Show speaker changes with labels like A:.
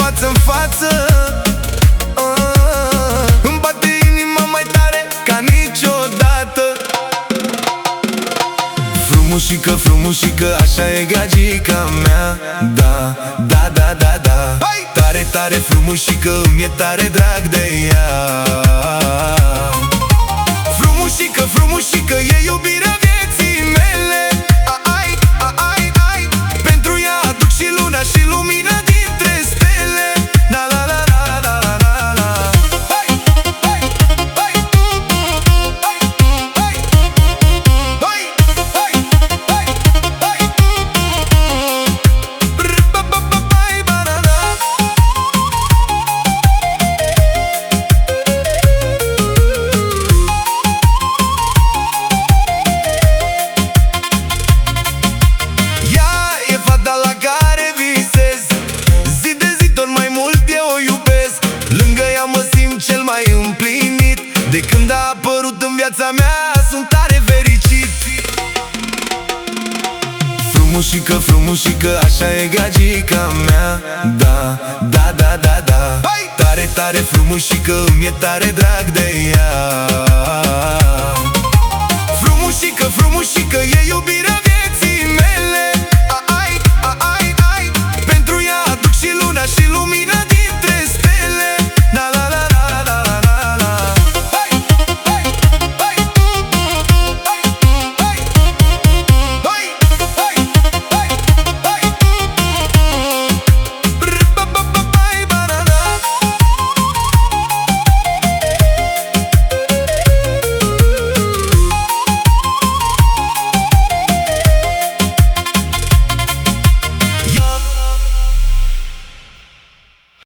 A: față în față. Îmi bate inima mai tare ca niciodată. Frumușică, frumușică, așa e gagica mea. Da, da, da, da, da. Tare, tare frumușică, îmi-e tare drag de ea. Frumușică, frumușică, e iubirea vieții mele. Ai, ai, ai, pentru ea aduc și luna și lumina dintre stele. La la la la la la la la. Hai, hai, hai, hai, hai, hai, hai, hai, hai. Ba-ba-ba-bai, ba-da-da. Cel mai împlinit. De când a apărut în viața mea, sunt tare fericit. Frumușică, frumușică, așa e gagica mea. Da, da, da, da, da. Tare, tare frumușică, îmi-e tare drag de ea. Frumușică, frumușică, e iubirea